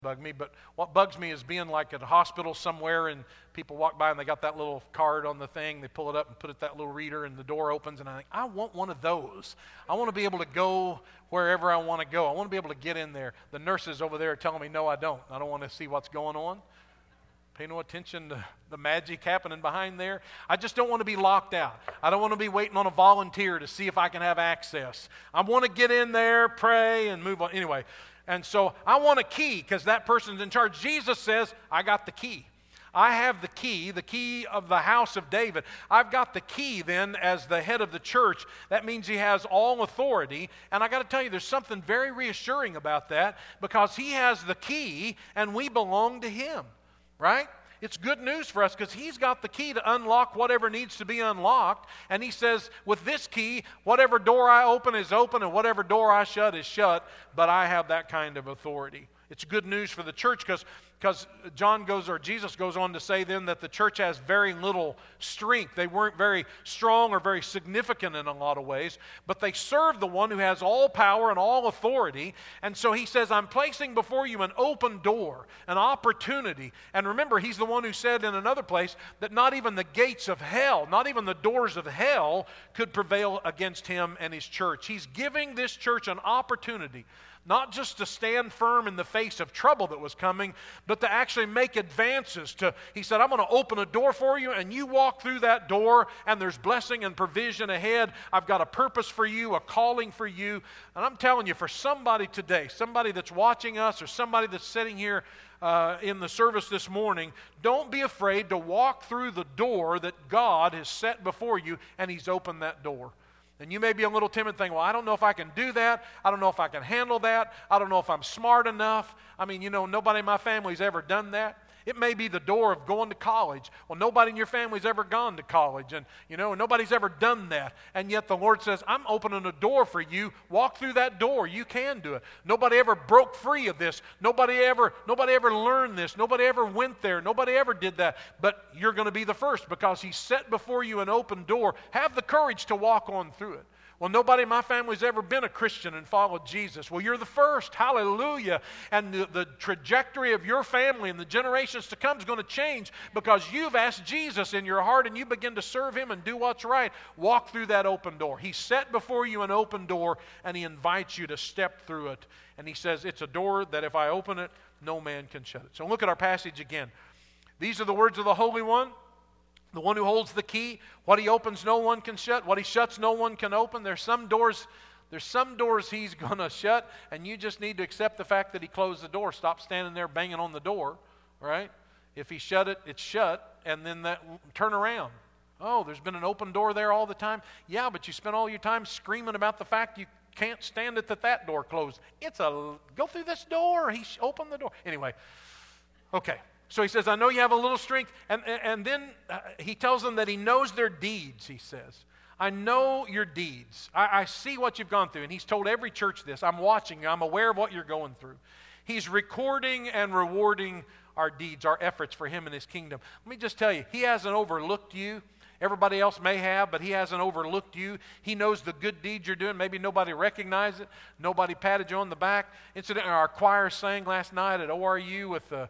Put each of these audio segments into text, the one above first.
bug me, but what bugs me is being like at a hospital somewhere and people walk by and they got that little card on the thing, they pull it up and put it that little reader and the door opens, and I think, I want one of those. I want to be able to go wherever I want to go. I want to be able to get in there. The nurses over there are telling me, no, I don't. I don't want to see what's going on. Pay no attention to the magic happening behind there. I just don't want to be locked out. I don't want to be waiting on a volunteer to see if I can have access. I want to get in there, pray, and move on. Anyway, and so I want a key because that person's in charge. Jesus says, I got the key. I have the key of the house of David. I've got the key then as the head of the church. That means he has all authority. And I got to tell you, there's something very reassuring about that because he has the key and we belong to him, right? It's good news for us because he's got the key to unlock whatever needs to be unlocked. And he says, with this key, whatever door I open is open and whatever door I shut is shut. But I have that kind of authority. It's good news for the church because Jesus goes on to say then that the church has very little strength. They weren't very strong or very significant in a lot of ways, but they serve the one who has all power and all authority. And so he says, I'm placing before you an open door, an opportunity. And remember, he's the one who said in another place that not even the gates of hell, not even the doors of hell could prevail against him and his church. He's giving this church an opportunity, not just to stand firm in the face of trouble that was coming, but to actually make advances. He said, I'm going to open a door for you, and you walk through that door, and there's blessing and provision ahead. I've got a purpose for you, a calling for you. And I'm telling you, for somebody today, somebody that's watching us or somebody that's sitting here in the service this morning, don't be afraid to walk through the door that God has set before you, and He's opened that door. And you may be a little timid thinking, well, I don't know if I can do that. I don't know if I can handle that. I don't know if I'm smart enough. I mean, nobody in my family's ever done that. It may be the door of going to college. Well, nobody in your family's ever gone to college. And, nobody's ever done that. And yet the Lord says, I'm opening a door for you. Walk through that door. You can do it. Nobody ever broke free of this. Nobody ever learned this. Nobody ever went there. Nobody ever did that. But you're going to be the first because He set before you an open door. Have the courage to walk on through it. Well, nobody in my family's ever been a Christian and followed Jesus. Well, you're the first. Hallelujah. And the trajectory of your family and the generations to come is going to change because you've asked Jesus in your heart and you begin to serve Him and do what's right. Walk through that open door. He set before you an open door and He invites you to step through it. And He says, it's a door that if I open it, no man can shut it. So look at our passage again. These are the words of the Holy One. The one who holds the key. What He opens, no one can shut. What He shuts, no one can open. There's some doors He's going to shut, and you just need to accept the fact that He closed the door. Stop standing there banging on the door, right? If He shut it, it's shut, and then turn around. Oh, there's been an open door there all the time? Yeah, but you spent all your time screaming about the fact you can't stand it that door closed. Go through this door. He opened the door. Anyway, okay. So He says, I know you have a little strength. And then He tells them that He knows their deeds, He says. I know your deeds. I see what you've gone through. And He's told every church this. I'm watching you. I'm aware of what you're going through. He's recording and rewarding our deeds, our efforts for Him and His kingdom. Let me just tell you, He hasn't overlooked you. Everybody else may have, but He hasn't overlooked you. He knows the good deeds you're doing. Maybe nobody recognized it. Nobody patted you on the back. Incidentally, our choir sang last night at ORU with the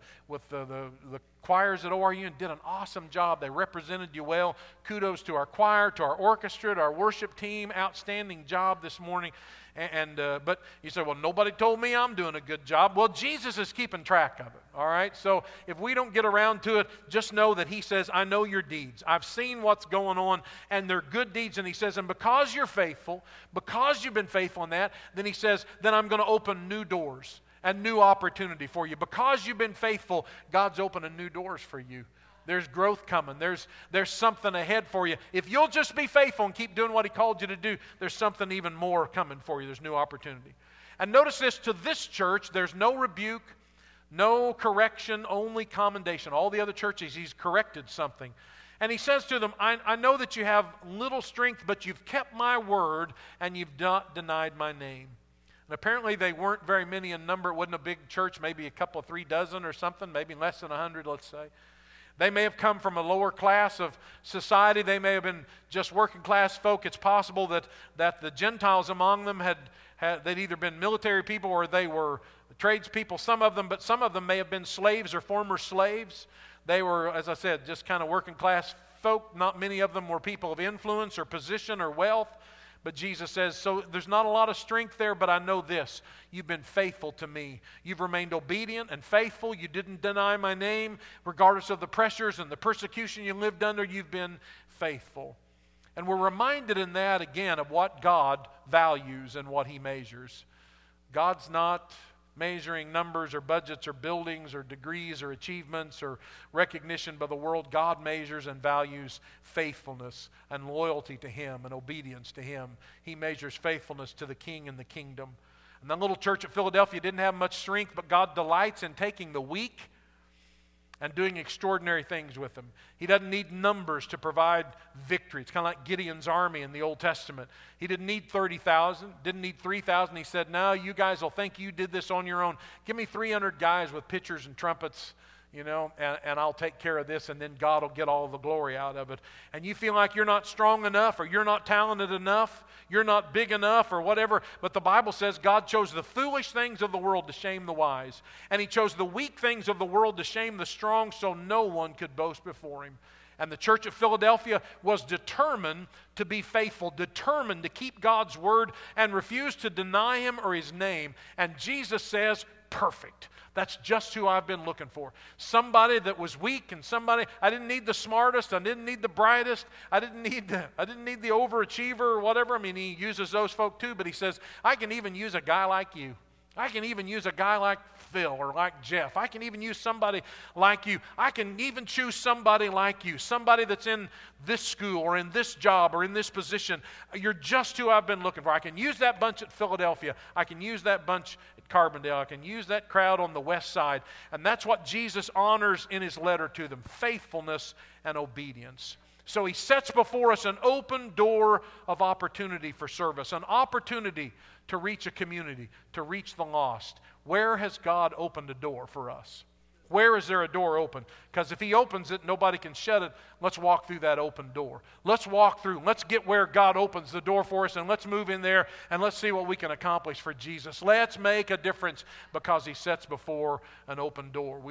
choirs at ORU and did an awesome job. They represented you well. Kudos to our choir, to our orchestra, to our worship team. Outstanding job this morning. But you say, well, nobody told me I'm doing a good job. Well, Jesus is keeping track of it, all right? So if we don't get around to it, just know that He says, I know your deeds. I've seen what's going on, and they're good deeds. And He says, and because you're faithful, because you've been faithful in that, then He says, then I'm going to open new doors and new opportunity for you. Because you've been faithful, God's opening new doors for you. There's growth coming. There's something ahead for you. If you'll just be faithful and keep doing what He called you to do, there's something even more coming for you. There's new opportunity. And notice this, to this church, there's no rebuke, no correction, only commendation. All the other churches, He's corrected something. And He says to them, I know that you have little strength, but you've kept my word and you've not denied my name. And apparently they weren't very many in number. It wasn't a big church, maybe a couple, 3 dozen or something, maybe less than 100, let's say. They may have come from a lower class of society. They may have been just working class folk. It's possible that the Gentiles among them they'd either been military people or they were tradespeople, some of them may have been slaves or former slaves. They were, as I said, just kind of working class folk. Not many of them were people of influence or position or wealth. But Jesus says, so there's not a lot of strength there, but I know this. You've been faithful to me. You've remained obedient and faithful. You didn't deny my name. Regardless of the pressures and the persecution you lived under, you've been faithful. And we're reminded in that, again, of what God values and what He measures. God's not measuring numbers or budgets or buildings or degrees or achievements or recognition by the world. God measures and values faithfulness and loyalty to Him and obedience to Him. He measures faithfulness to the King and the kingdom. And that little church at Philadelphia didn't have much strength, but God delights in taking the weak and doing extraordinary things with them. He doesn't need numbers to provide victory. It's kind of like Gideon's army in the Old Testament. He didn't need 30,000, didn't need 3,000. He said, no, you guys will think you did this on your own. Give me 300 guys with pitchers and trumpets, and I'll take care of this, and then God will get all the glory out of it. And you feel like you're not strong enough, or you're not talented enough, you're not big enough, or whatever. But the Bible says God chose the foolish things of the world to shame the wise. And He chose the weak things of the world to shame the strong, so no one could boast before Him. And the church of Philadelphia was determined to be faithful, determined to keep God's word and refuse to deny Him or His name. And Jesus says, perfect. That's just who I've been looking for. Somebody that was weak, and somebody, I didn't need the smartest, I didn't need the brightest, I didn't need the overachiever or whatever. I mean, He uses those folk too, but He says, I can even use a guy like you. I can even use a guy like Phil or like Jeff. I can even use somebody like you. I can even choose somebody like you, somebody that's in this school or in this job or in this position. You're just who I've been looking for. I can use that bunch at Philadelphia. I can use that bunch at Carbondale. I can use that crowd on the west side. And that's what Jesus honors in His letter to them, faithfulness and obedience. So He sets before us an open door of opportunity for service, an opportunity to reach a community, to reach the lost. Where has God opened a door for us? Where is there a door open? Because if He opens it, nobody can shut it. Let's walk through that open door. Let's walk through. Let's get where God opens the door for us, and let's move in there, and let's see what we can accomplish for Jesus. Let's make a difference because He sets before an open door.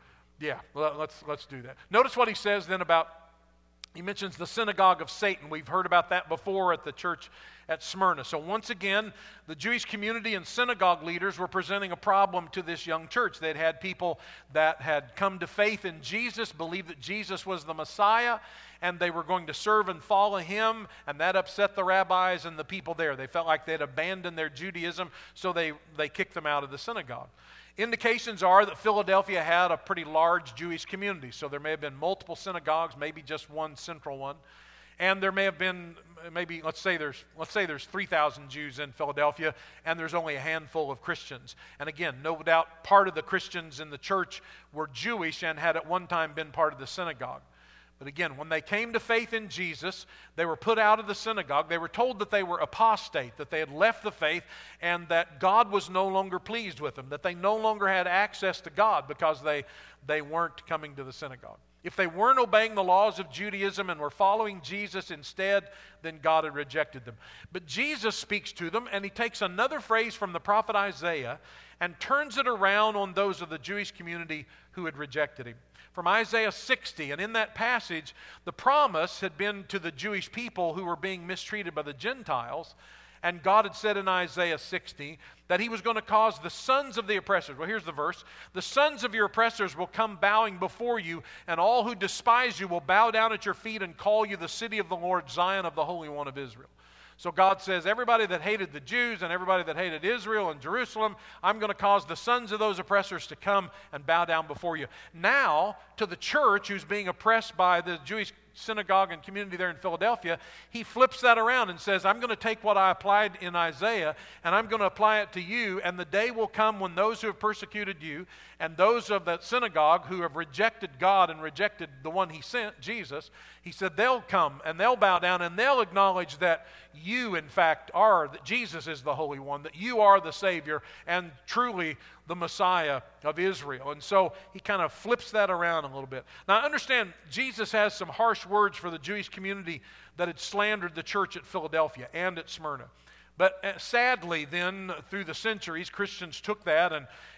Let's do that. Notice what He says then about, He mentions the synagogue of Satan. We've heard about that before at the church at Smyrna. So once again, the Jewish community and synagogue leaders were presenting a problem to this young church. They'd had people that had come to faith in Jesus, believed that Jesus was the Messiah, and they were going to serve and follow Him, and that upset the rabbis and the people there. They felt like they'd abandoned their Judaism, so they kicked them out of the synagogue. Indications are that Philadelphia had a pretty large Jewish community, so there may have been multiple synagogues, maybe just one central one. And there may have been, let's say there's 3,000 Jews in Philadelphia, and there's only a handful of Christians. And again, no doubt part of the Christians in the church were Jewish and had at one time been part of the synagogue. But again, when they came to faith in Jesus, they were put out of the synagogue. They were told that they were apostate, that they had left the faith, and that God was no longer pleased with them, that they no longer had access to God because they weren't coming to the synagogue. If they weren't obeying the laws of Judaism and were following Jesus instead, then God had rejected them. But Jesus speaks to them, and He takes another phrase from the prophet Isaiah and turns it around on those of the Jewish community who had rejected Him. From Isaiah 60, and in that passage, the promise had been to the Jewish people who were being mistreated by the Gentiles, and God had said in Isaiah 60 that He was going to cause the sons of the oppressors. Well, here's the verse. The sons of your oppressors will come bowing before you, and all who despise you will bow down at your feet and call you the city of the Lord, Zion of the Holy One of Israel. So God says, everybody that hated the Jews and everybody that hated Israel and Jerusalem, I'm going to cause the sons of those oppressors to come and bow down before you. Now, to the church who's being oppressed by the Jewish synagogue and community there in Philadelphia, He flips that around and says, I'm going to take what I applied in Isaiah and I'm going to apply it to you, and the day will come when those who have persecuted you and those of that synagogue who have rejected God and rejected the one He sent, Jesus, He said they'll come and they'll bow down and they'll acknowledge that you in fact are, that Jesus is the Holy One, that you are the Savior and truly the Messiah of Israel. And so He kind of flips that around a little bit. Now understand, Jesus has some harsh words for the Jewish community that had slandered the church at Philadelphia and at Smyrna. But sadly then, through the centuries, Christians took that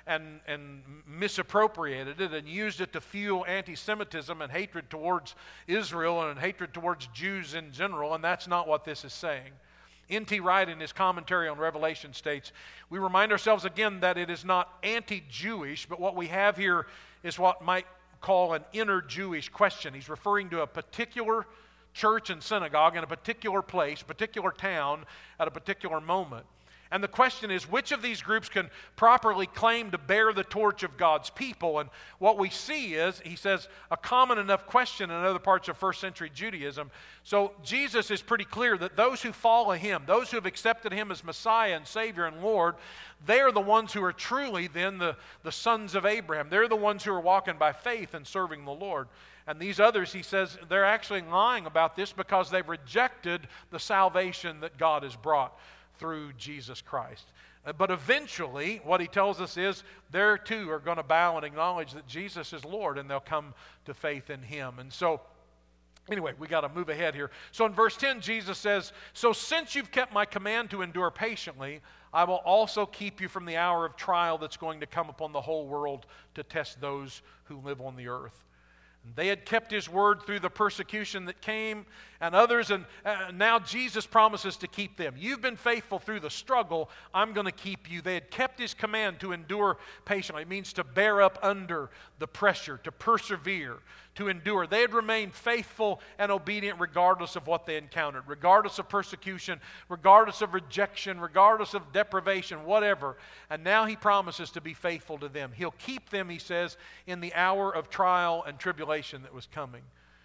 and misappropriated it and used it to fuel anti-Semitism and hatred towards Israel and hatred towards Jews in general, and that's not what this is saying. N.T. Wright, in his commentary on Revelation, states, we remind ourselves again that it is not anti-Jewish, but what we have here is what might call an inner Jewish question. He's referring to a particular church and synagogue in a particular place, particular town, at a particular moment. And the question is, which of these groups can properly claim to bear the torch of God's people? And what we see is, he says, a common enough question in other parts of first century Judaism. So Jesus is pretty clear that those who follow him, those who have accepted him as Messiah and Savior and Lord, they are the ones who are truly then the sons of Abraham. They're the ones who are walking by faith and serving the Lord. And these others, he says, they're actually lying about this because they've rejected the salvation that God has brought through Jesus Christ. But eventually, what he tells us is, they too are going to bow and acknowledge that Jesus is Lord, and they'll come to faith in him. And so, anyway, we got to move ahead here. So in verse 10, Jesus says, so since you've kept my command to endure patiently, I will also keep you from the hour of trial that's going to come upon the whole world to test those who live on the earth. They had kept his word through the persecution that came, and others, and now Jesus promises to keep them. You've been faithful through the struggle, I'm going to keep you. They had kept his command to endure patiently. It means to bear up under the pressure, to persevere, to endure. They had remained faithful and obedient regardless of what they encountered, regardless of persecution, regardless of rejection, regardless of deprivation, whatever. And now he promises to be faithful to them. He'll keep them, he says, in the hour of trial and tribulation that was coming.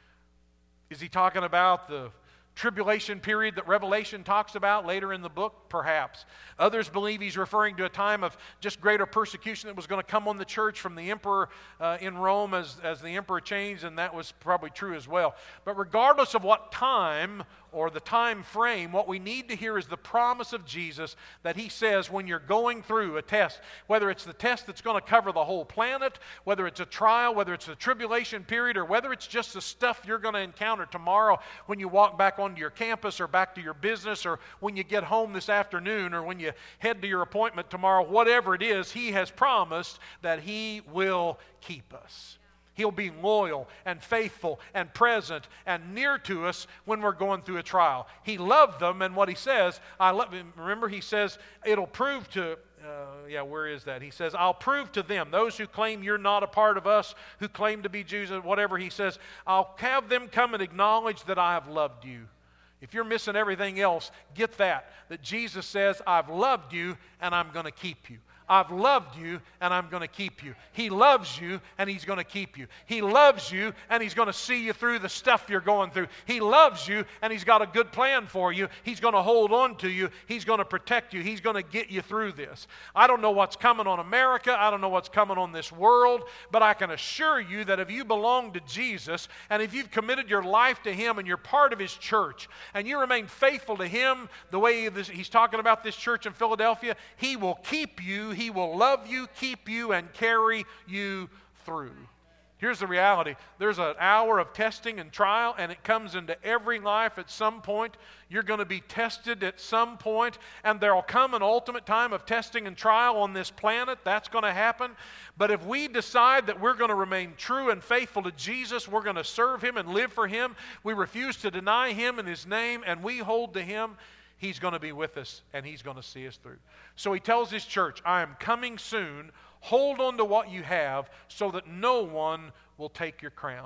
Is he talking about the tribulation period that Revelation talks about later in the book? Perhaps. Others believe he's referring to a time of just greater persecution that was going to come on the church from the emperor in Rome as the emperor changed, and that was probably true as well. But regardless of what time or the time frame, what we need to hear is the promise of Jesus that he says when you're going through a test, whether it's the test that's going to cover the whole planet, whether it's a trial, whether it's a tribulation period, or whether it's just the stuff you're going to encounter tomorrow when you walk back onto your campus or back to your business, or when you get home this afternoon, or when you head to your appointment tomorrow, whatever it is, he has promised that he will keep us. He'll be loyal and faithful and present and near to us when we're going through a trial. He loved them, and what he says, I love him. Remember, he says, it'll prove to, where is that? He says, I'll prove to them, those who claim you're not a part of us, who claim to be Jews, whatever, he says, I'll have them come and acknowledge that I have loved you. If you're missing everything else, get that Jesus says, I've loved you and I'm going to keep you. I've loved you and I'm going to keep you. He loves you and he's going to keep you. He loves you and he's going to see you through the stuff you're going through. He loves you and he's got a good plan for you. He's going to hold on to you. He's going to protect you. He's going to get you through this. I don't know what's coming on America. I don't know what's coming on this world, but I can assure you that if you belong to Jesus and if you've committed your life to him and you're part of his church and you remain faithful to him the way he's talking about this church in Philadelphia, he will keep you. He will love you, keep you, and carry you through. Here's the reality. There's an hour of testing and trial, and it comes into every life at some point. You're going to be tested at some point, and there will come an ultimate time of testing and trial on this planet. That's going to happen. But if we decide that we're going to remain true and faithful to Jesus, we're going to serve him and live for him, we refuse to deny him and his name, and we hold to him, he's going to be with us, and he's going to see us through. So he tells his church, I am coming soon. Hold on to what you have so that no one will take your crown.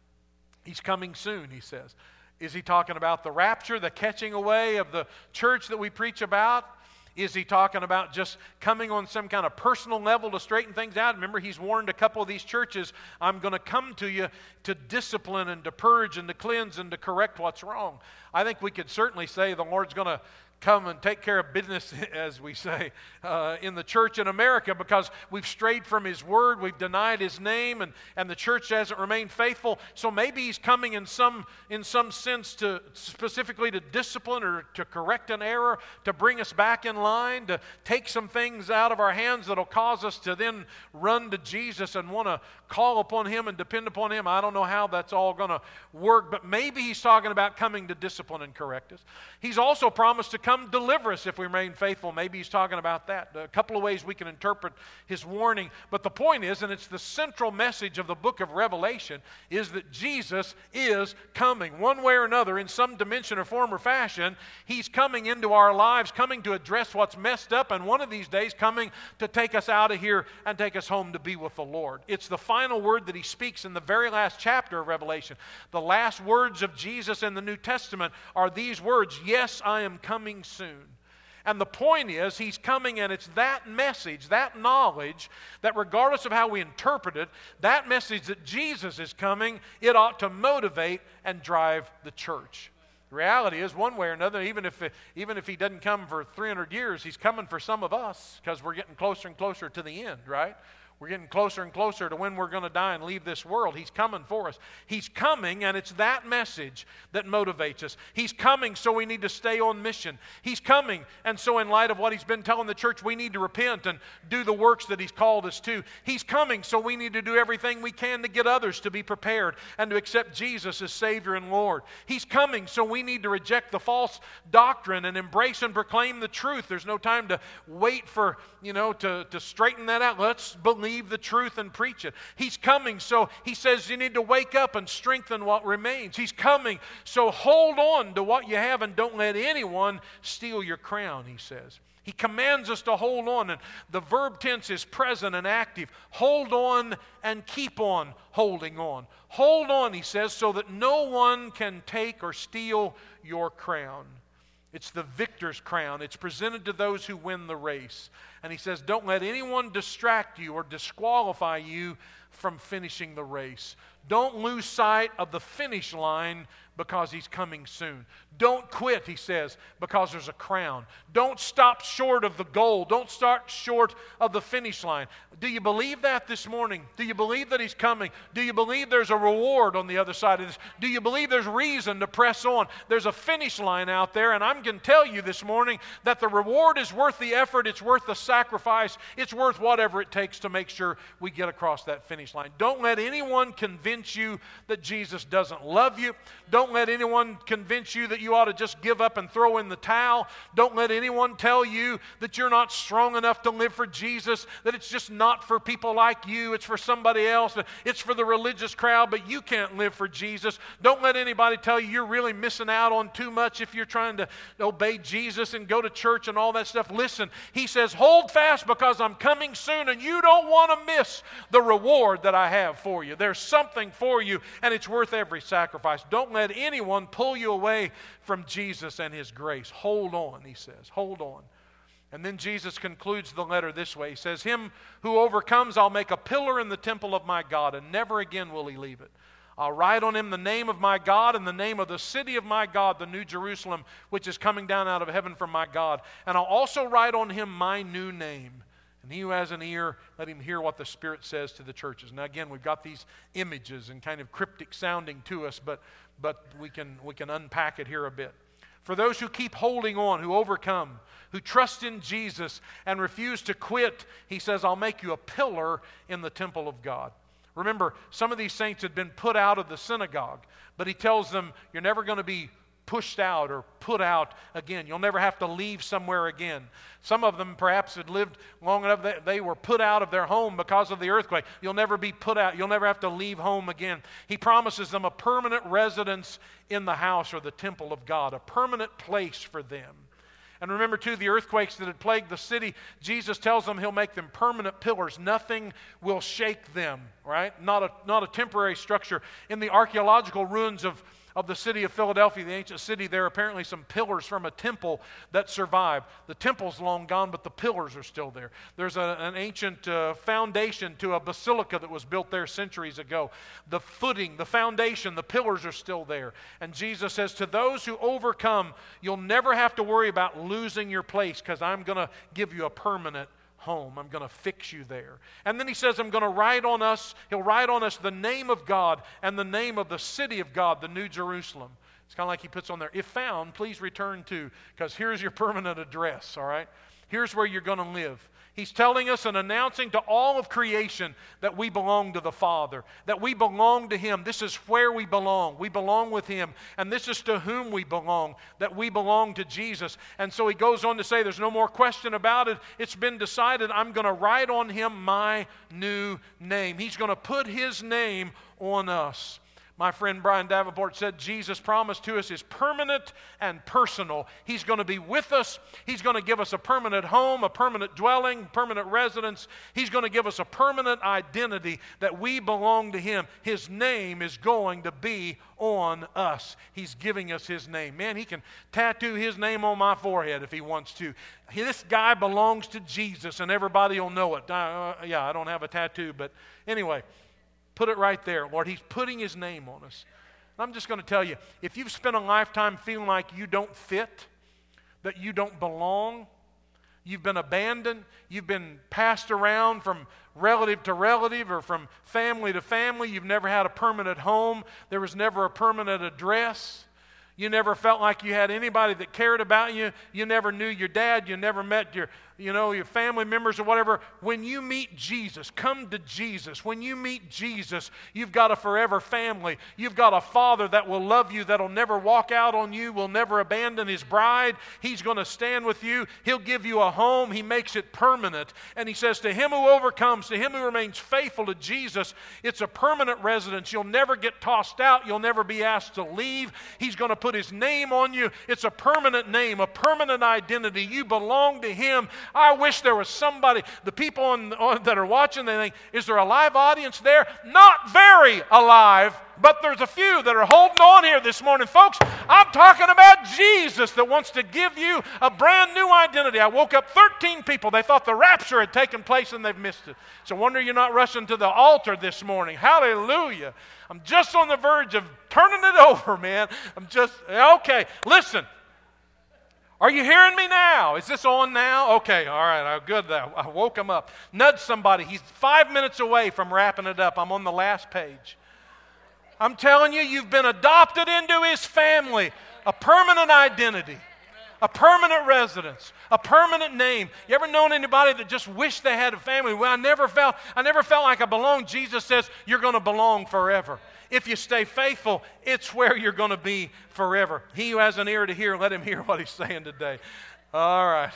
He's coming soon, he says. Is he talking about the rapture, the catching away of the church that we preach about? Is he talking about just coming on some kind of personal level to straighten things out? Remember, he's warned a couple of these churches, I'm going to come to you to discipline and to purge and to cleanse and to correct what's wrong. I think we could certainly say the Lord's going to come and take care of business, as we say, in the church in America, because we've strayed from his word, we've denied his name, and the church hasn't remained faithful. So maybe he's coming in some sense to specifically to discipline or to correct an error, to bring us back in line, to take some things out of our hands that'll cause us to then run to Jesus and want to call upon him and depend upon him. I don't know how that's all going to work, but maybe he's talking about coming to discipline and correct us. He's also promised to come deliver us if we remain faithful. Maybe he's talking about that. A couple of ways we can interpret his warning. But the point is, and it's the central message of the book of Revelation, is that Jesus is coming. One way or another, in some dimension or form or fashion, he's coming into our lives, coming to address what's messed up, and one of these days coming to take us out of here and take us home to be with the Lord. It's the final word that he speaks in the very last chapter of Revelation. The last words of Jesus in the New Testament are these words, "Yes, I am coming soon." And the point is, he's coming, and it's that message, that knowledge, that regardless of how we interpret it, that message that Jesus is coming, it ought to motivate and drive the church. The reality is, one way or another, even if he doesn't come for 300 years, he's coming for some of us, because we're getting closer and closer to the end, right? We're getting closer and closer to when we're going to die and leave this world. He's coming for us. He's coming, and it's that message that motivates us. He's coming, so we need to stay on mission. He's coming, and so in light of what he's been telling the church, we need to repent and do the works that he's called us to. He's coming, so we need to do everything we can to get others to be prepared and to accept Jesus as Savior and Lord. He's coming, so we need to reject the false doctrine and embrace and proclaim the truth. There's no time to wait for, to straighten that out. Let's believe the truth and preach it. He's coming, so he says you need to wake up and strengthen what remains. He's coming, so hold on to what you have and don't let anyone steal your crown, he says. He commands us to hold on, and the verb tense is present and active. Hold on and keep on holding on. Hold on, he says, so that no one can take or steal your crown. It's the victor's crown. It's presented to those who win the race. And he says, don't let anyone distract you or disqualify you from finishing the race. Don't lose sight of the finish line because he's coming soon. Don't quit, he says, because there's a crown. Don't stop short of the goal. Don't start short of the finish line. Do you believe that this morning? Do you believe that he's coming? Do you believe there's a reward on the other side of this? Do you believe there's reason to press on? There's a finish line out there, and I'm going to tell you this morning that the reward is worth the effort. It's worth the sacrifice. It's worth whatever it takes to make sure we get across that finish line. Don't let anyone convince you that Jesus doesn't love you. Don't let anyone convince you that you ought to just give up and throw in the towel. Don't let anyone tell you that you're not strong enough to live for Jesus, that it's just not for people like you, it's for somebody else, it's for the religious crowd, but you can't live for Jesus. Don't let anybody tell you you're really missing out on too much if you're trying to obey Jesus and go to church and all that stuff. Listen, he says, hold fast because I'm coming soon, and you don't want to miss the reward that I have for you. There's something for you, and it's worth every sacrifice. Don't let anyone pull you away from Jesus and his grace. Hold on, he says. Hold on. And then Jesus concludes the letter this way. He says, him who overcomes, I'll make a pillar in the temple of my God, and never again will he leave it. I'll write on him the name of my God and the name of the city of my God, the New Jerusalem, which is coming down out of heaven from my God. And I'll also write on him my new name. And he who has an ear, let him hear what the Spirit says to the churches. Now again, we've got these images and kind of cryptic sounding to us, but we can unpack it here a bit. For those who keep holding on, who overcome, who trust in Jesus and refuse to quit, he says, I'll make you a pillar in the temple of God. Remember, some of these saints had been put out of the synagogue, but he tells them, you're never going to be pushed out or put out again. You'll never have to leave somewhere again. Some of them perhaps had lived long enough that they were put out of their home because of the earthquake. You'll never be put out. You'll never have to leave home again. He promises them a permanent residence in the house or the temple of God, a permanent place for them. And remember, too, the earthquakes that had plagued the city, Jesus tells them he'll make them permanent pillars. Nothing will shake them, right? Not a temporary structure. In the archaeological ruins of the city of Philadelphia, the ancient city, there are apparently some pillars from a temple that survived. The temple's long gone, but the pillars are still there. There's an ancient foundation to a basilica that was built there centuries ago. The footing, the foundation, the pillars are still there. And Jesus says, to those who overcome, you'll never have to worry about losing your place because I'm going to give you a permanent home. I'm going to fix you there. And then he says, I'm going to write on us, he'll write on us the name of God and the name of the city of God, the New Jerusalem. It's kind of like he puts on there, if found, please return to, because here's your permanent address, all right? Here's where you're going to live. He's telling us and announcing to all of creation that we belong to the Father, that we belong to Him. This is where we belong. We belong with Him. And this is to whom we belong, that we belong to Jesus. And so He goes on to say, there's no more question about it. It's been decided. I'm going to write on Him my new name. He's going to put His name on us. My friend Brian Davenport said Jesus' promise to us is permanent and personal. He's going to be with us. He's going to give us a permanent home, a permanent dwelling, permanent residence. He's going to give us a permanent identity that we belong to Him. His name is going to be on us. He's giving us His name. Man, He can tattoo His name on my forehead if He wants to. This guy belongs to Jesus, and everybody will know it. I don't have a tattoo, but anyway. Put it right there, Lord. He's putting His name on us. I'm just going to tell you, if you've spent a lifetime feeling like you don't fit, that you don't belong, you've been abandoned, you've been passed around from relative to relative or from family to family, you've never had a permanent home, there was never a permanent address, you never felt like you had anybody that cared about you, you never knew your dad, you never met your family members or whatever. When you meet Jesus, come to Jesus. When you meet Jesus, you've got a forever family. You've got a Father that will love you, that'll never walk out on you, will never abandon His bride. He's going to stand with you. He'll give you a home. He makes it permanent. And He says, to him who overcomes, to him who remains faithful to Jesus, it's a permanent residence. You'll never get tossed out. You'll never be asked to leave. He's going to put His name on you. It's a permanent name, a permanent identity. You belong to Him. I wish there was somebody, the people that are watching, they think, is there a live audience there? Not very alive, but there's a few that are holding on here this morning. Folks, I'm talking about Jesus that wants to give you a brand new identity. I woke up 13 people. They thought the rapture had taken place and they've missed it. So I wonder you're not rushing to the altar this morning. Hallelujah. I'm just on the verge of turning it over, man. Okay, listen. Are you hearing me now? Is this on now? Okay, all right, good. I woke him up. Nudge somebody. He's 5 minutes away from wrapping it up. I'm on the last page. I'm telling you, you've been adopted into His family. A permanent identity. A permanent residence. A permanent name. You ever known anybody that just wished they had a family? Well, I never felt like I belonged. Jesus says you're going to belong forever. If you stay faithful, it's where you're going to be forever. He who has an ear to hear, let him hear what He's saying today. All right.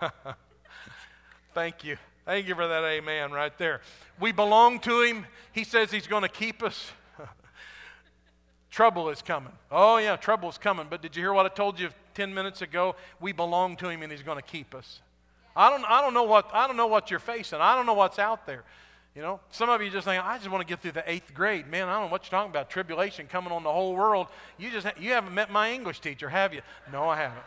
Thank you. Thank you for that amen right there. We belong to Him. He says He's going to keep us. Trouble is coming. Oh yeah, trouble is coming. But did you hear what I told you 10 minutes ago? We belong to Him and He's going to keep us. I don't know what you're facing. I don't know what's out there. You know, some of you just think, I just want to get through the 8th grade. Man, I don't know what you're talking about. Tribulation coming on the whole world. You haven't met my English teacher, have you? No, I haven't.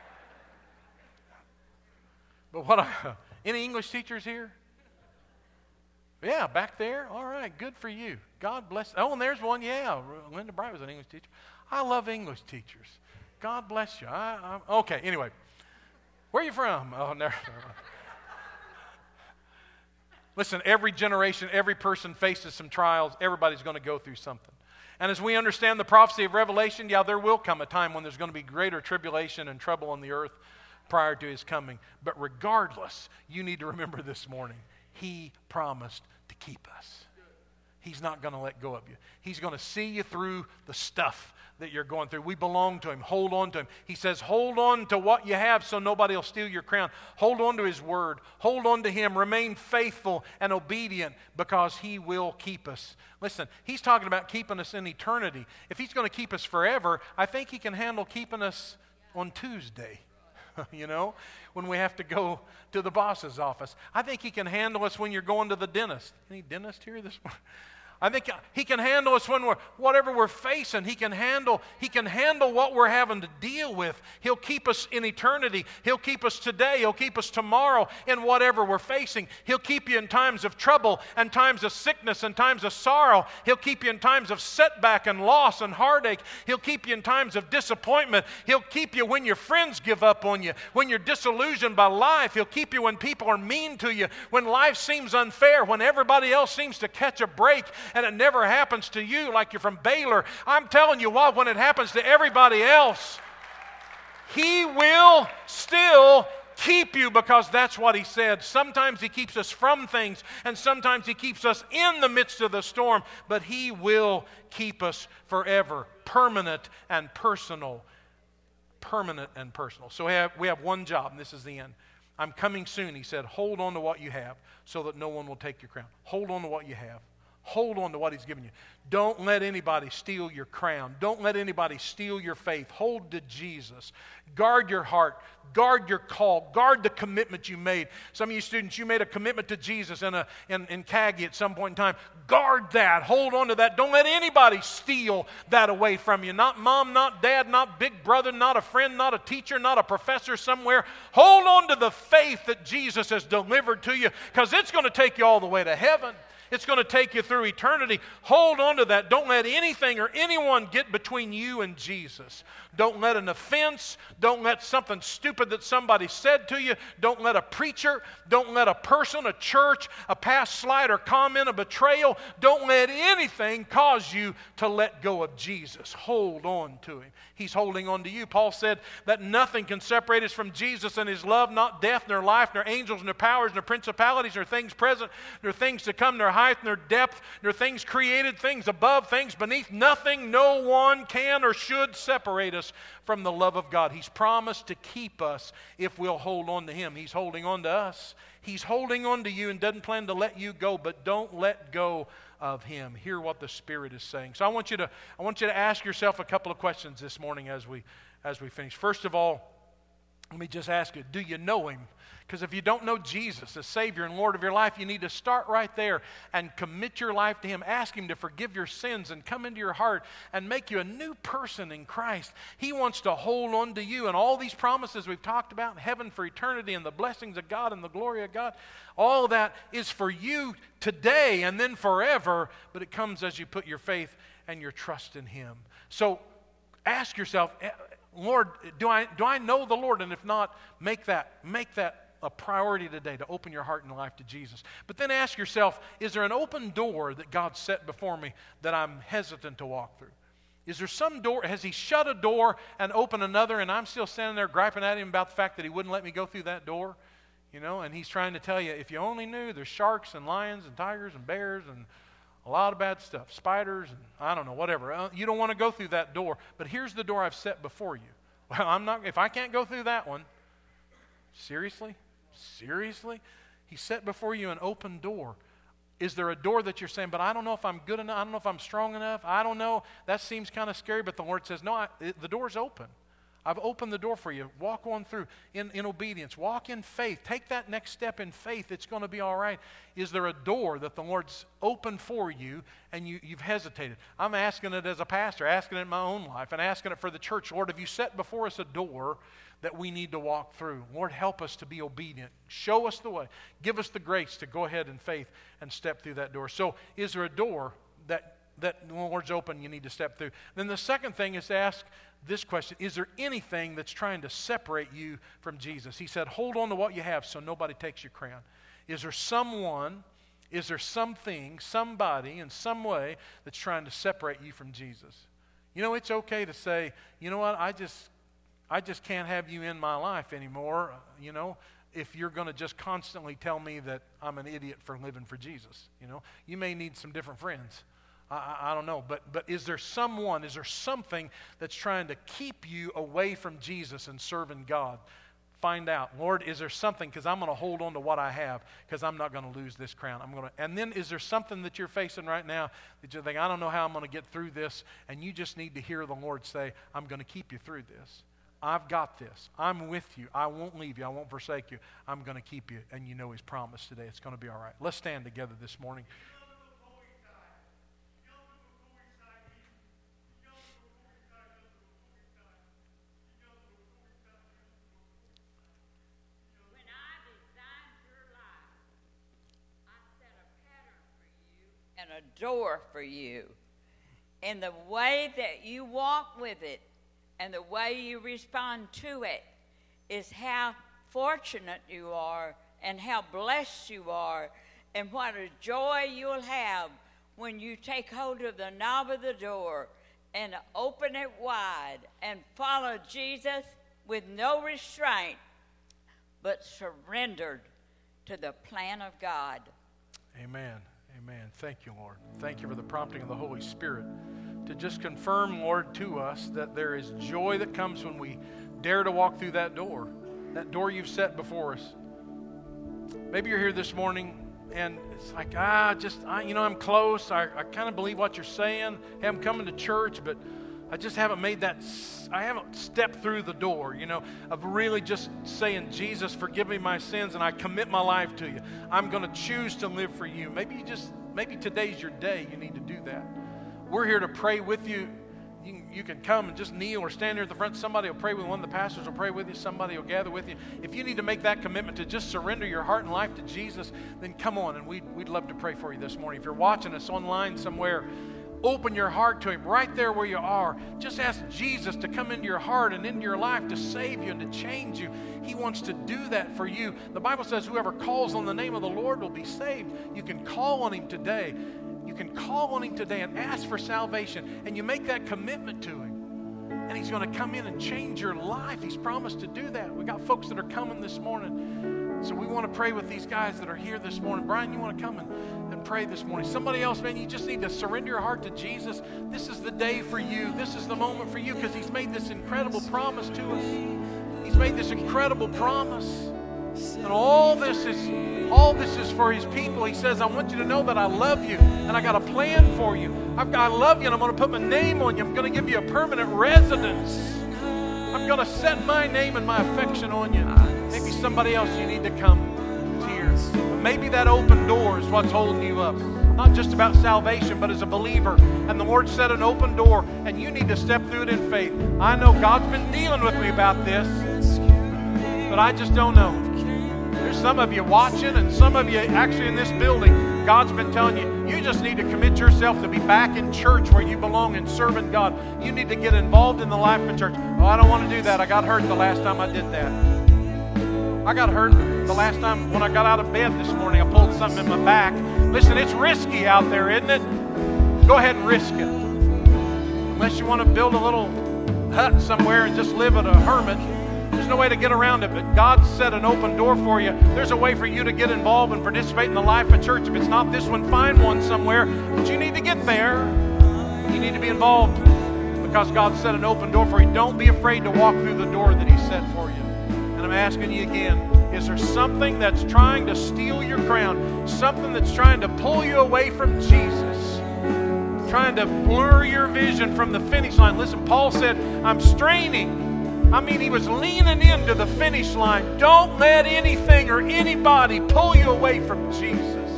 But any English teachers here? Yeah, back there? All right, good for you. God bless. Oh, and there's one, yeah. Linda Bright was an English teacher. I love English teachers. God bless you. Okay, anyway. Where are you from? Oh, never. Listen, every generation, every person faces some trials. Everybody's going to go through something. And as we understand the prophecy of Revelation, yeah, there will come a time when there's going to be greater tribulation and trouble on the earth prior to His coming. But regardless, you need to remember this morning, He promised to keep us. He's not going to let go of you. He's going to see you through the stuff that you're going through. We belong to Him. Hold on to Him. He says, hold on to what you have so nobody will steal your crown. Hold on to His word. Hold on to Him. Remain faithful and obedient because He will keep us. Listen, He's talking about keeping us in eternity. If He's going to keep us forever, I think He can handle keeping us on Tuesday. When we have to go to the boss's office. I think He can handle us when you're going to the dentist. Any dentist here this morning? I think He can handle us when whatever we're facing. He can handle what we're having to deal with. He'll keep us in eternity. He'll keep us today. He'll keep us tomorrow in whatever we're facing. He'll keep you in times of trouble and times of sickness and times of sorrow. He'll keep you in times of setback and loss and heartache. He'll keep you in times of disappointment. He'll keep you when your friends give up on you, when you're disillusioned by life. He'll keep you when people are mean to you, when life seems unfair, when everybody else seems to catch a break and it never happens to you, like you're from Baylor. I'm telling you what, when it happens to everybody else, He will still keep you because that's what He said. Sometimes He keeps us from things, and sometimes He keeps us in the midst of the storm, but He will keep us forever, permanent and personal. Permanent and personal. So we have one job, and this is the end. I'm coming soon, He said. Hold on to what you have so that no one will take your crown. Hold on to what you have. Hold on to what He's given you. Don't let anybody steal your crown. Don't let anybody steal your faith. Hold to Jesus. Guard your heart. Guard your call. Guard the commitment you made. Some of you students, you made a commitment to Jesus in CAGI at some point in time. Guard that. Hold on to that. Don't let anybody steal that away from you. Not mom, not dad, not big brother, not a friend, not a teacher, not a professor somewhere. Hold on to the faith that Jesus has delivered to you, because it's going to take you all the way to heaven. It's going to take you through eternity. Hold on to that. Don't let anything or anyone get between you and Jesus. Don't let an offense, don't let something stupid that somebody said to you, don't let a preacher, don't let a person, a church, a past slight or comment, a betrayal, don't let anything cause you to let go of Jesus. Hold on to Him. He's holding on to you. Paul said that nothing can separate us from Jesus and His love, not death, nor life, nor angels, nor powers, nor principalities, nor things present, nor things to come, nor height, nor depth, nor things created, things above, things beneath. Nothing, no one can or should separate us from the love of God. He's promised to keep us if we'll hold on to Him. He's holding on to us. He's holding on to you and doesn't plan to let you go, but don't let go of Him. Hear what the Spirit is saying. So I want you to ask yourself a couple of questions this morning as we finish. First of all, let me just ask you, do you know Him? Because if you don't know Jesus as Savior and Lord of your life, you need to start right there and commit your life to Him. Ask Him to forgive your sins and come into your heart and make you a new person in Christ. He wants to hold on to you, and all these promises we've talked about, heaven for eternity and the blessings of God and the glory of God, all of that is for you today and then forever, but it comes as you put your faith and your trust in Him. So ask yourself, Lord, do I know the Lord? And if not, make that a priority today to open your heart and life to Jesus. But then ask yourself, is there an open door that God set before me that I'm hesitant to walk through? Is there some door? Has He shut a door and opened another, and I'm still standing there griping at Him about the fact that He wouldn't let me go through that door? You know, and He's trying to tell you, if you only knew, there's sharks and lions and tigers and bears and a lot of bad stuff, spiders and I don't know, whatever. You don't want to go through that door, but here's the door I've set before you. Well, if I can't go through that one, seriously? He set before you an open door. Is there a door that you're saying, but I don't know if I'm good enough, I don't know if I'm strong enough, I don't know, that seems kind of scary, but the Lord says, no, the door's open. I've opened the door for you. Walk on through in obedience. Walk in faith. Take that next step in faith. It's going to be all right. Is there a door that the Lord's opened for you and you've hesitated? I'm asking it as a pastor, asking it in my own life, and asking it for the church. Lord, have you set before us a door that we need to walk through? Lord, help us to be obedient. Show us the way. Give us the grace to go ahead in faith and step through that door. So is there a door that the Lord's open you need to step through? Then the second thing is to ask this question: is there anything that's trying to separate you from Jesus? He said, hold on to what you have so nobody takes your crown. Is there someone, is there something, somebody in some way that's trying to separate you from Jesus? You know, it's okay to say, you know what, I just can't have you in my life anymore, you know, if you're going to just constantly tell me that I'm an idiot for living for Jesus. You know, you may need some different friends. I don't know, but is there someone, is there something that's trying to keep you away from Jesus and serving God? Find out. Lord, is there something, because I'm going to hold on to what I have, because I'm not going to lose this crown. And then is there something that you're facing right now that you think, I don't know how I'm going to get through this, and you just need to hear the Lord say, I'm going to keep you through this. I've got this. I'm with you. I won't leave you. I won't forsake you. I'm going to keep you. And you know His promise today. It's going to be all right. Let's stand together this morning. And a door for you. And the way that you walk with it and the way you respond to it is how fortunate you are and how blessed you are and what a joy you'll have when you take hold of the knob of the door and open it wide and follow Jesus with no restraint. but surrendered to the plan of God. Amen. Amen. Thank you, Lord. Thank you for the prompting of the Holy Spirit to just confirm, Lord, to us that there is joy that comes when we dare to walk through that door you've set before us. Maybe you're here this morning and it's like, I'm close. I kind of believe what you're saying. Hey, I'm coming to church, but I just haven't I haven't stepped through the door, of really just saying, Jesus, forgive me my sins, and I commit my life to you. I'm going to choose to live for you. Maybe today's your day. You need to do that. We're here to pray with you. You can come and just kneel or stand here at the front. Somebody will pray with one of the pastors will pray with you. Somebody will gather with you. If you need to make that commitment to just surrender your heart and life to Jesus, then come on, and we'd love to pray for you this morning. If you're watching us online somewhere, open your heart to Him right there where you are. Just ask Jesus to come into your heart and into your life to save you and to change you. He wants to do that for you. The Bible says whoever calls on the name of the Lord will be saved. You can call on Him today. You can call on Him today and ask for salvation, and you make that commitment to Him, and He's going to come in and change your life. He's promised to do that. We got folks that are coming this morning, so we want to pray with these guys that are here this morning. Brian, you want to come and pray this morning? Somebody else, man, you just need to surrender your heart to Jesus. This is the day for you. This is the moment for you, because He's made this incredible promise to us. He's made this incredible promise. And all this is for His people. He says, I want you to know that I love you and I got a plan for you. I love you, and I'm going to put my name on you. I'm going to give you a permanent residence. I'm going to set my name and my affection on you. Maybe somebody else you need to come to here. But maybe that open door is what's holding you up. Not just about salvation, but as a believer. And the Lord set an open door, and you need to step through it in faith. I know God's been dealing with me about this, but I just don't know. There's some of you watching, and some of you actually in this building. God's been telling you, you just need to commit yourself to be back in church where you belong and serving God. You need to get involved in the life of church. Oh, I don't want to do that. I got hurt the last time I did that. I got hurt the last time when I got out of bed this morning. I pulled something in my back. Listen, it's risky out there, isn't it? Go ahead and risk it. Unless you want to build a little hut somewhere and just live as a hermit. There's no way to get around it, but God set an open door for you. There's a way for you to get involved and participate in the life of church. If it's not this one, find one somewhere. But you need to get there. You need to be involved because God set an open door for you. Don't be afraid to walk through the door that He set for you. And I'm asking you again, is there something that's trying to steal your crown? Something that's trying to pull you away from Jesus? Trying to blur your vision from the finish line? Listen, Paul said, I'm straining. He was leaning into the finish line. Don't let anything or anybody pull you away from Jesus.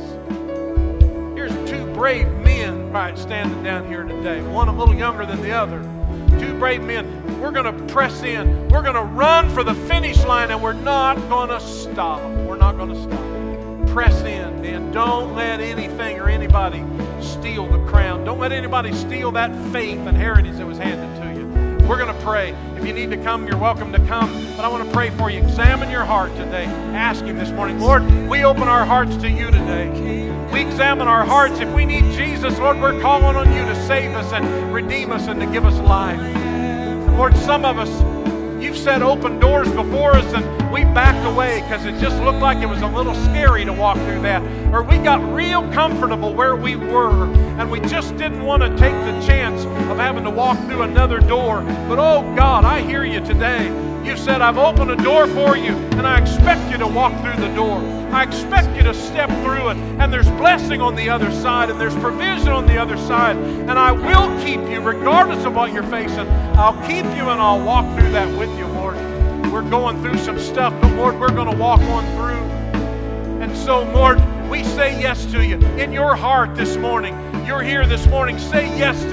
Here's two brave men standing down here today. One a little younger than the other. Two brave men. We're going to press in. We're going to run for the finish line, and we're not going to stop. We're not going to stop. Press in, man. Don't let anything or anybody steal the crown. Don't let anybody steal that faith and heritage that was handed to you. We're going to pray. If you need to come, you're welcome to come. But I want to pray for you. Examine your heart today. Ask Him this morning, Lord, we open our hearts to you today. We examine our hearts. If we need Jesus, Lord, we're calling on you to save us and redeem us and to give us life. Lord, some of us, you've set open doors before us and we backed away because it just looked like it was a little scary to walk through that. Or we got real comfortable where we were and we just didn't want to take the chance of having to walk through another door. But oh God, I hear you today. You said, I've opened a door for you and I expect you to walk through the door. I expect you to step through it. And there's blessing on the other side and there's provision on the other side. And I will keep you regardless of what you're facing. I'll keep you and I'll walk through that with you, Lord. We're going through some stuff, but Lord, we're going to walk on through. And so, Lord, we say yes to you. In your heart this morning, you're here this morning, say yes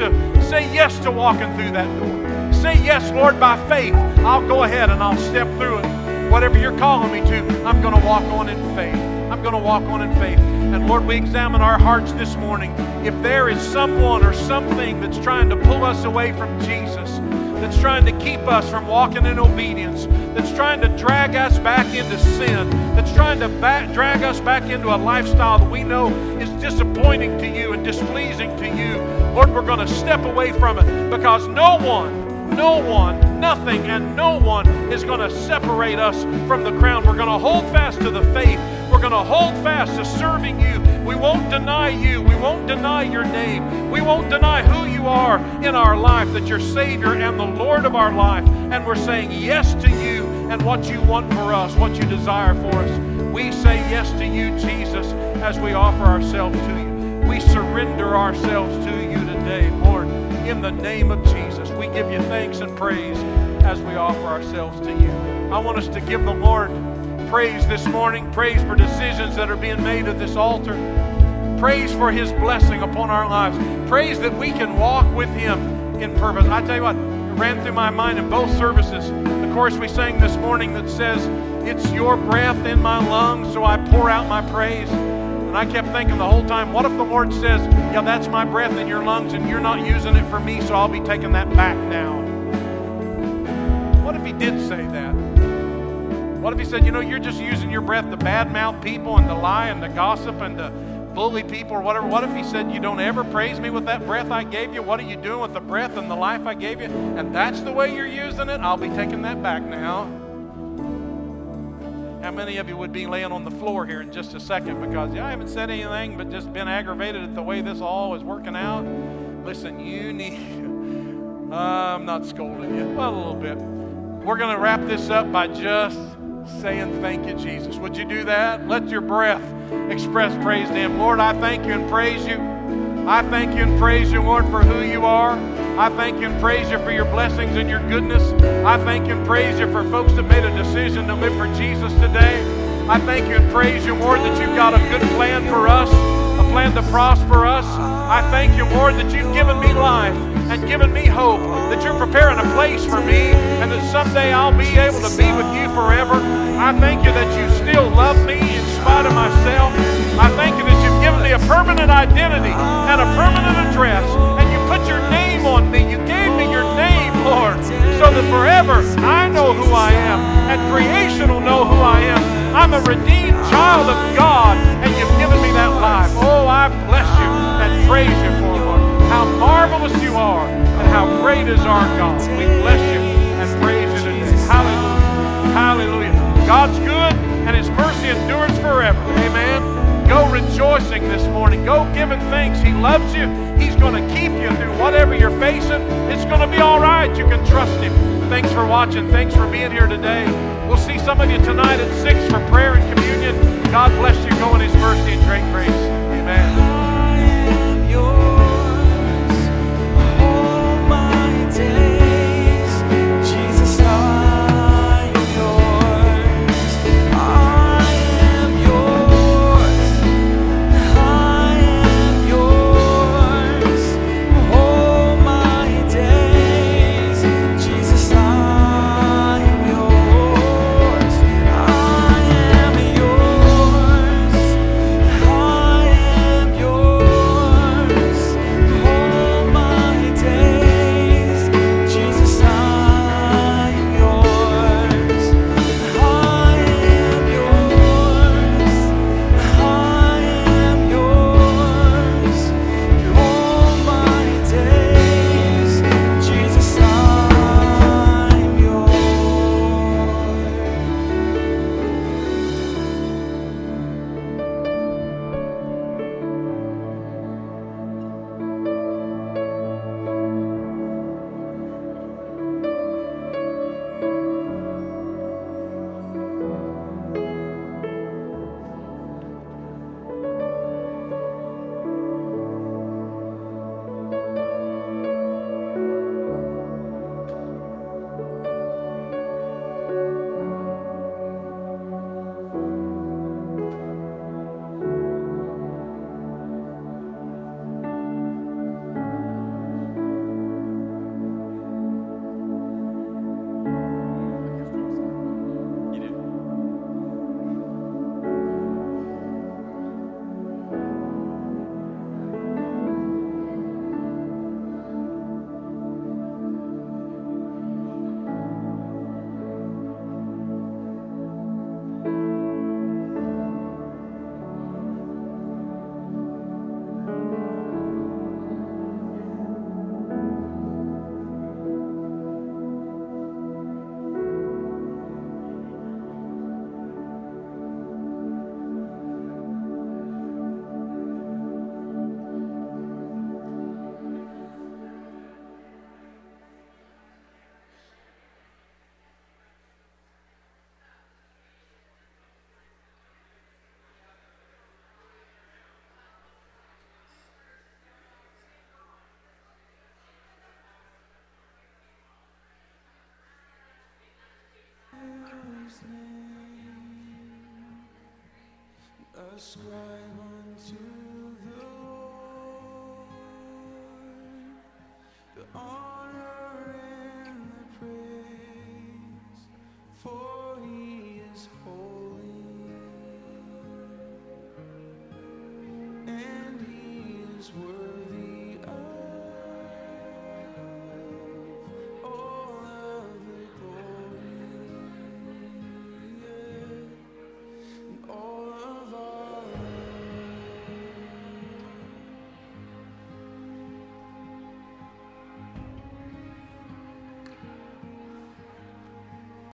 to walking through that door. Say yes, Lord, by faith. I'll go ahead and I'll step through it. Whatever you're calling me to, I'm going to walk on in faith. I'm going to walk on in faith. And Lord, we examine our hearts this morning. If there is someone or something that's trying to pull us away from Jesus, that's trying to keep us from walking in obedience, that's trying to drag us back into sin, that's trying to drag us back into a lifestyle that we know is disappointing to you and displeasing to you, Lord, we're going to step away from it because no one nothing and no one is going to separate us from the crown. We're going to hold fast to the faith. We're going to hold fast to serving you. We won't deny you. We won't deny your name. We won't deny who you are in our life, that you're Savior and the Lord of our life. And we're saying yes to you and what you want for us, what you desire for us. We say yes to you, Jesus, as we offer ourselves to you. We surrender ourselves to you today, Lord. In the name of Jesus, we give you thanks and praise as we offer ourselves to you. I want us to give the Lord praise this morning, praise for decisions that are being made at this altar, praise for His blessing upon our lives, praise that we can walk with Him in purpose. I tell you what, it ran through my mind in both services. The chorus we sang this morning that says, "It's your breath in my lungs, so I pour out my praise." And I kept thinking the whole time, what if the Lord says, yeah, that's my breath in your lungs and you're not using it for me, so I'll be taking that back now? What if He did say that? What if He said, you're just using your breath to badmouth people and to lie and to gossip and to bully people or whatever? What if He said, you don't ever praise me with that breath I gave you? What are you doing with the breath and the life I gave you? And that's the way you're using it? I'll be taking that back now. How many of you would be laying on the floor here in just a second because I haven't said anything but just been aggravated at the way this all is working out? Listen, you need... I'm not scolding you. Well, a little bit. We're going to wrap this up by just saying thank you, Jesus. Would you do that? Let your breath express praise to Him. Lord, I thank you and praise you. I thank you and praise you, Lord, for who you are. I thank you and praise you for your blessings and your goodness. I thank you and praise you for folks that made a decision to live for Jesus today. I thank you and praise you, Lord, that you've got a good plan for us, a plan to prosper us. I thank you, Lord, that you've given me life and given me hope, that you're preparing a place for me and that someday I'll be able to be with you forever. I thank you that you still love me in spite of myself. I thank you that you've given me a permanent identity and a permanent address, and you put your name on me. You gave me your name, Lord, so that forever I know who I am and creation will know who I am. I'm a redeemed child of God, and you've given me that life. Oh, I bless you and praise you for it, Lord. How marvelous you are and how great is our God. We bless you and praise you today. Hallelujah. Hallelujah. God's good and His mercy endures forever. Amen. Go rejoicing this morning. Go giving thanks. He loves you. He's going to keep you through whatever you're facing. It's going to be all right. You can trust Him. Thanks for watching. Thanks for being here today. We'll see some of you tonight at 6 for prayer and communion. God bless you. Go in His mercy and great grace. Amen. Yours. ascribe unto the Lord the honor and the praise, for He is holy and He is worthy.